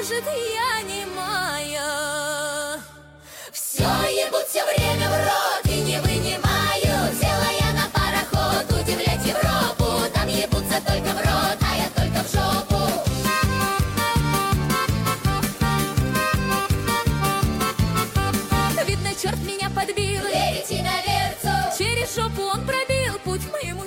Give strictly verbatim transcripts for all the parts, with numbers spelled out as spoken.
Может, я не моя. Все ебут все время в рот и не вынимаю. Села я на пароход удивлять Европу. Там ебутся только в рот, а я только в жопу. Видно, черт меня подбил. Верите на верцу. Через жопу он пробил путь к моему.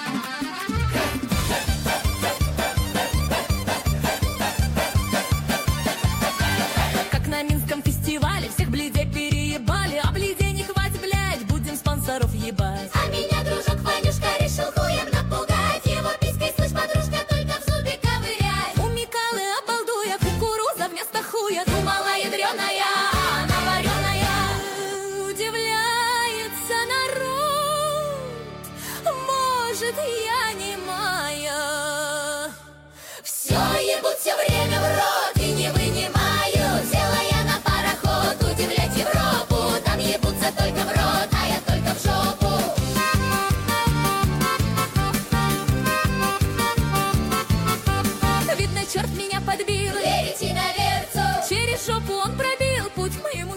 Как на Минском фестивале всех бледей переебали. А бледей не хватит, блядь, будем спонсоров ебать. А меня дружок Ванюшка решил хуем напугать. Его писькой, слышь, подружка, только в зубе ковырять. У Микалы обалдуя кукуруза вместо хуя. Думала ядреная, а она вареная. Удивляется народ. Может, я не моя. Все ебут все время в рот и не вынимаю. Села я на пароход удивлять Европу. Там ебутся только в рот, а я только в жопу.